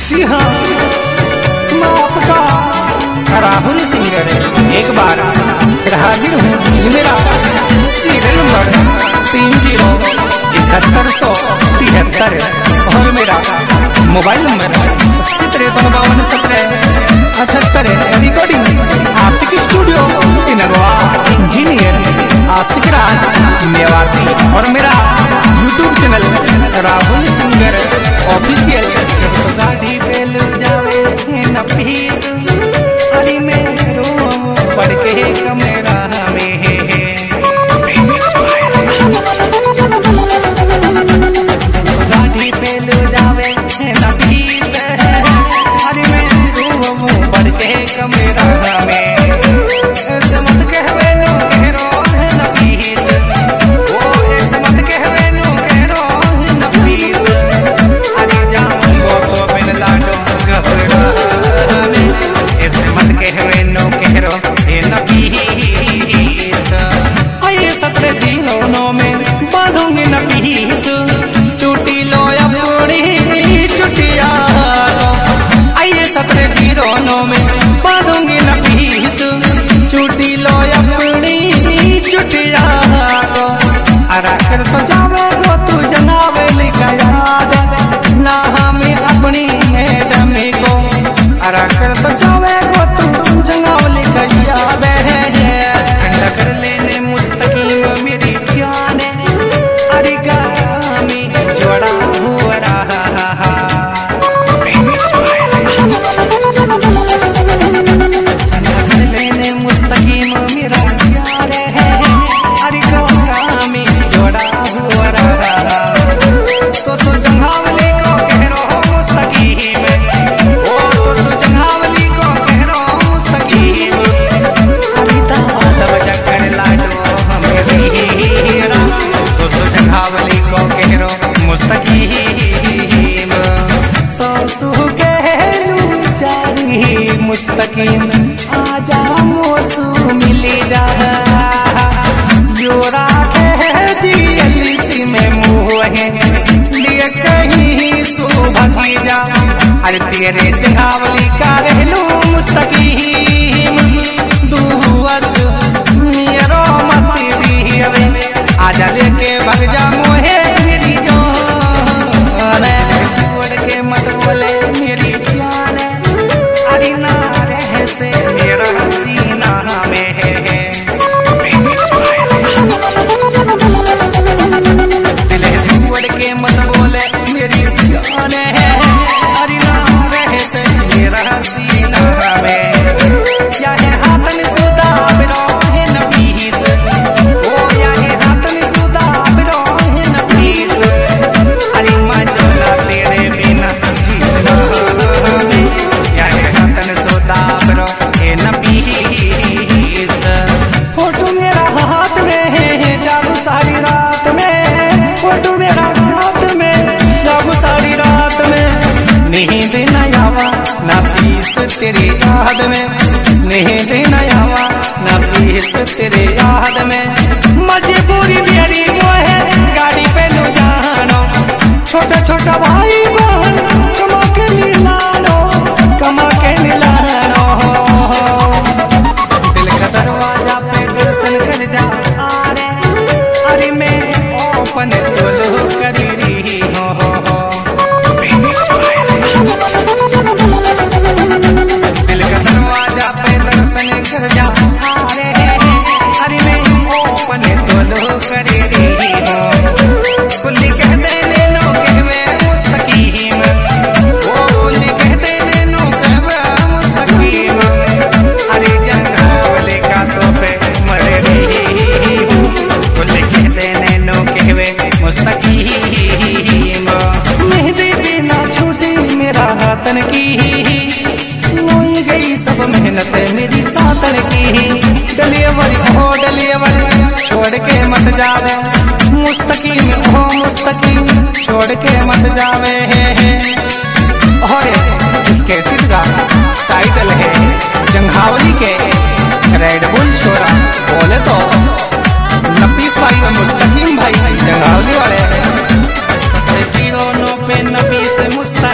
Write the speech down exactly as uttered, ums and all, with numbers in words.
जी हाँ, मैं आपका राहुल सिंगर एक बार हाजिर हूँ। मेरा सीरियल नंबर तीन जीरो इकहत्तर सौ तिहत्तर और मेरा मोबाइल नंबर अस्सी तिरपन बावन सत्रह अठहत्तर। रिकॉर्डिंग आशिक स्टूडियो नगवा, इंजीनियर आशिक राज मेवाती और मेरा YouTube channel Rahul singer official. गाड़ी पे ले जावे न पीस अरे में रो पड़ के कमरा में गाड़ी पे ले जावे न पीस अरे में रो पड़ के कमरा में मत कहवे नो करो न पीस ओ ऐसे मत कहवे नो करो न पीस अरे जाऊंगो तो बिन लाडो घबरा में ऐसे मत कहवे नो करो ए न पीस। आइए सत्रह जीरो नौ में बांधूंगी न पीस चुटी लो अपनी चुटिया लो। आइए सत्रह जीरो नौ में बांधूंगी न पीस चुटी लो अपनी चुटिया लो। अरा कर तो जावे वो तू जनावे लिखा याद ना हमें अपनी मैडम को। अरा कर तो जावे वो तू जनावे लिखा याद कर लेने मुस्तकीम मेरी जान अरे गामी जोड़ा हुआ रहा लेने मुस्तकीम मेरा यार है अरे गामी जोड़ा हुआ रहा। तो सो जंघावली को कह रहा मुस्तकीम ओ तो सो जंघावली को कह रहा मुस्तकीम अरे दादा बजा कर लाडो हमें वीरा। तो सो जंघावली को कह रहा मुस्तकीम ससु कहलू चारी मुस्तकीम आजा मोसू मिली जा जोरा जी में मुँह लिए कहीं सुबह जा। अरे तेरे जंघावली का रहलू मुस्तकीम दुहस मेरो मत दिहवे आजा लेके भग जा मोहे मेरी जान छोड़ के मत बोले मेरी जान अरे ना रह से मेरा सीना में है दिल छोड़ के मत बोले मेरी जान है अरे ना रह से मेरा सीना में क्या है हाथ में सुदा बिरो है न पीस ओ या है हाथ में सुदा बिरो है न पीस अरे मजोला तेरे बिना जीना में या है हाथ में सुदा बिरो है न पीस। फोटो मेरा हाथ में है जागू सारी रात में फोटो मेरा हाथ में जागू सारी रात में नींद न आवा ना पीस तेरी याद में नींद न आवा ना पीस तेरे याद में मजबूरी मेरी वो है गाड़ी पे लो जानो छोटा छोटा भाई बहन कमा के लानो कमा के लानो दिल का दरवाजा पे दर्शन कर जा अरे अरे मैं ओपन तो कर रही हो दिल का दरवाजा पे दर्शन कर जा अरे अरे मैं ओपन तो कर रही हो कुल्ली कह दे नो कहवे मुस्तकीम ओ कुल्ली कह दे नो कहवे मुस्तकीम अरे जंघावली का तो पे मर रही हूँ कुल्ली कह दे नो कहवे मुस्तकीम। मेहंदी बिना छूटी मेरा हाथन की मोई गई सब मेहनत मेरी सातन की डलियवर हो डलियवर छोड़ के मत जावे मुस्तकीम हो मुस्तकीम छोड़ के मत जावे और इसके सिरजा टाइटल है जंघावली के रेड बुल छोरा बोले तो नपीस भाई और मुस्तकीम भाई जंघावली वाले सबसे जीरो नो पे नपीस मुस्तकीम